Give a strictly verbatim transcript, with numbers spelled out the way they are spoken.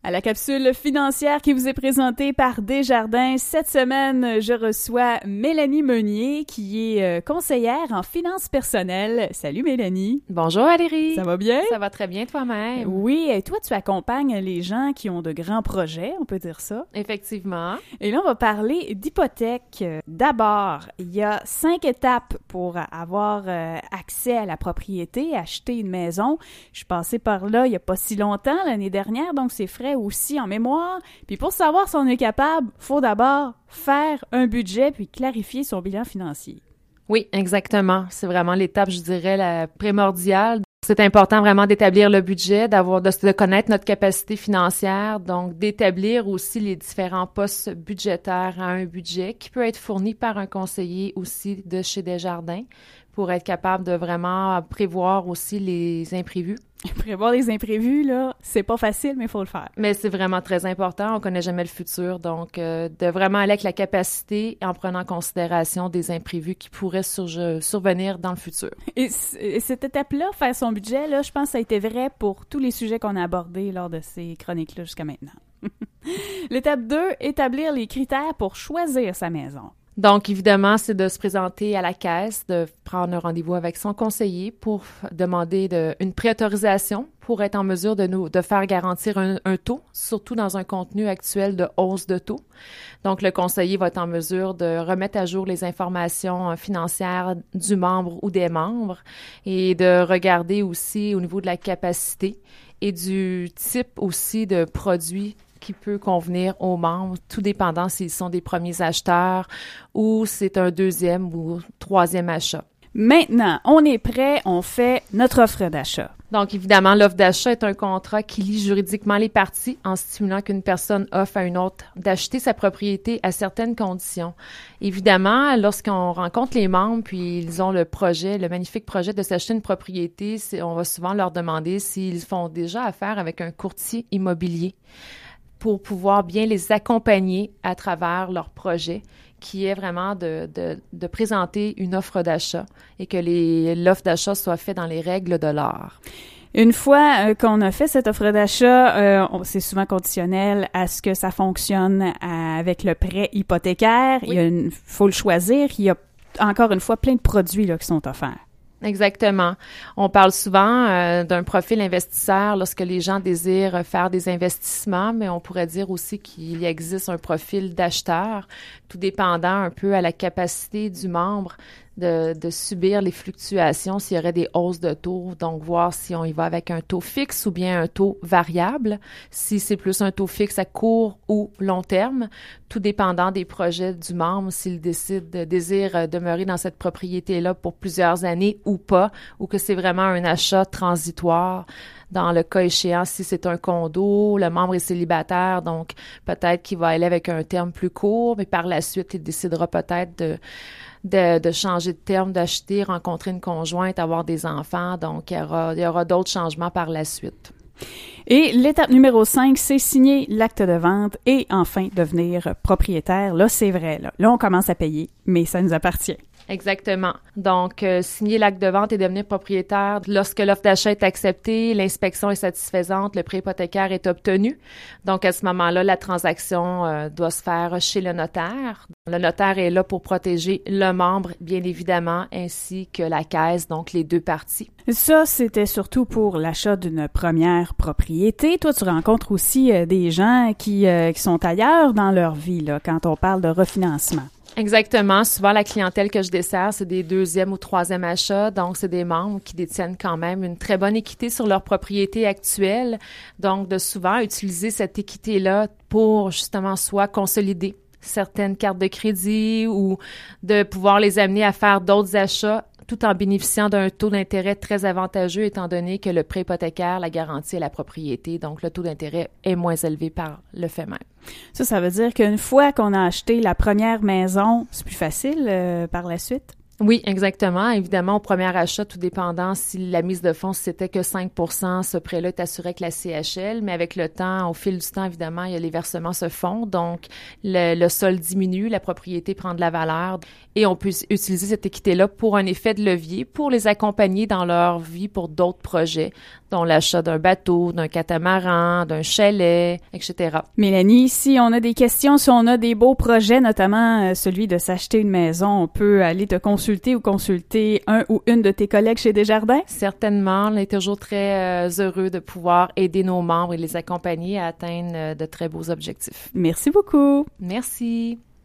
À la capsule financière qui vous est présentée par Desjardins, cette semaine, je reçois Mélanie Meunier, qui est conseillère en finances personnelles. Salut Mélanie. Bonjour Valérie. Ça va bien? Ça va très bien toi-même. Oui, et toi tu accompagnes les gens qui ont de grands projets, on peut dire ça. Effectivement. Et là, on va parler d'hypothèque. D'abord, il y a cinq étapes pour avoir euh, accès à la propriété, acheter une maison. Je suis passée par là il n'y a pas si longtemps, l'année dernière, donc c'est frais aussi en mémoire. Puis pour savoir si on est capable, il faut d'abord faire un budget puis clarifier son bilan financier. Oui, exactement. C'est vraiment l'étape, je dirais, la primordiale. C'est important vraiment d'établir le budget, d'avoir de, de connaître notre capacité financière, donc d'établir aussi les différents postes budgétaires à un budget qui peut être fourni par un conseiller aussi de chez Desjardins pour être capable de vraiment prévoir aussi les imprévus. Prévoir les imprévus, là, c'est pas facile, mais il faut le faire. Mais c'est vraiment très important. On connaît jamais le futur. Donc, euh, de vraiment aller avec la capacité en prenant en considération des imprévus qui pourraient surge- survenir dans le futur. Et, c- et cette étape-là, faire son budget, là, je pense que ça a été vrai pour tous les sujets qu'on a abordés lors de ces chroniques-là jusqu'à maintenant. L'étape deux, établir les critères pour choisir sa maison. Donc, évidemment, c'est de se présenter à la caisse, de prendre un rendez-vous avec son conseiller pour demander de, une préautorisation pour être en mesure de nous de faire garantir un, un taux, surtout dans un contenu actuel de hausse de taux. Donc, le conseiller va être en mesure de remettre à jour les informations financières du membre ou des membres et de regarder aussi au niveau de la capacité et du type aussi de produit qui peut convenir aux membres, tout dépendant s'ils sont des premiers acheteurs ou c'est un deuxième ou troisième achat. Maintenant, on est prêt, on fait notre offre d'achat. Donc, évidemment, l'offre d'achat est un contrat qui lie juridiquement les parties en stimulant qu'une personne offre à une autre d'acheter sa propriété à certaines conditions. Évidemment, lorsqu'on rencontre les membres puis ils ont le projet, le magnifique projet de s'acheter une propriété, c'est, on va souvent leur demander s'ils font déjà affaire avec un courtier immobilier pour pouvoir bien les accompagner à travers leur projet, qui est vraiment de, de, de présenter une offre d'achat et que les, l'offre d'achat soit faite dans les règles de l'art. Une fois euh, qu'on a fait cette offre d'achat, euh, on, c'est souvent conditionnel à ce que ça fonctionne à, avec le prêt hypothécaire. Oui. Il faut le choisir. Il y a encore une fois plein de produits là, qui sont offerts. Exactement. On parle souvent euh, d'un profil investisseur lorsque les gens désirent faire des investissements, mais on pourrait dire aussi qu'il existe un profil d'acheteur, tout dépendant un peu à la capacité du membre de, de subir les fluctuations s'il y aurait des hausses de taux, donc voir si on y va avec un taux fixe ou bien un taux variable, si c'est plus un taux fixe à court ou long terme, tout dépendant des projets du membre, s'il décide, de, désire demeurer dans cette propriété-là pour plusieurs années ou pas, ou que c'est vraiment un achat transitoire. Dans le cas échéant, si c'est un condo, le membre est célibataire, donc peut-être qu'il va aller avec un terme plus court, mais par la suite, il décidera peut-être de De, de changer de terme, d'acheter, rencontrer une conjointe, avoir des enfants. Donc, il y aura, il y aura d'autres changements par la suite. Et l'étape numéro cinq, c'est signer l'acte de vente et enfin devenir propriétaire. Là, c'est vrai. Là, là on commence à payer, mais ça nous appartient. Exactement. Donc, euh, signer l'acte de vente et devenir propriétaire. Lorsque l'offre d'achat est acceptée, l'inspection est satisfaisante, le prêt hypothécaire est obtenu. Donc, à ce moment-là, la transaction euh, doit se faire chez le notaire. Le notaire est là pour protéger le membre, bien évidemment, ainsi que la caisse, donc les deux parties. Ça, c'était surtout pour l'achat d'une première propriété. Toi, tu rencontres aussi euh, des gens qui, euh, qui sont ailleurs dans leur vie, là, quand on parle de refinancement. Exactement. Souvent, la clientèle que je desserre, c'est des deuxième ou troisième achats. Donc, c'est des membres qui détiennent quand même une très bonne équité sur leur propriété actuelle. Donc, de souvent utiliser cette équité-là pour justement soit consolider certaines cartes de crédit ou de pouvoir les amener à faire d'autres achats tout en bénéficiant d'un taux d'intérêt très avantageux étant donné que le prêt hypothécaire, la garantie est la propriété. Donc, le taux d'intérêt est moins élevé par le fait même. Ça, ça veut dire qu'une fois qu'on a acheté la première maison, c'est plus facile euh, par la suite? Oui, exactement. Évidemment, au premier achat, tout dépendant si la mise de fonds, c'était que cinq pour cent, ce prêt-là est assuré avec la C H L, mais avec le temps, au fil du temps, évidemment, il y a les versements se font, donc le, le sol diminue, la propriété prend de la valeur et on peut utiliser cette équité-là pour un effet de levier, pour les accompagner dans leur vie pour d'autres projets, dont l'achat d'un bateau, d'un catamaran, d'un chalet, et cetera. Mélanie, si on a des questions, si on a des beaux projets, notamment euh, celui de s'acheter une maison, on peut aller te consulter ou consulter un ou une de tes collègues chez Desjardins? Certainement, on est toujours très euh, heureux de pouvoir aider nos membres et les accompagner à atteindre euh, de très beaux objectifs. Merci beaucoup. Merci.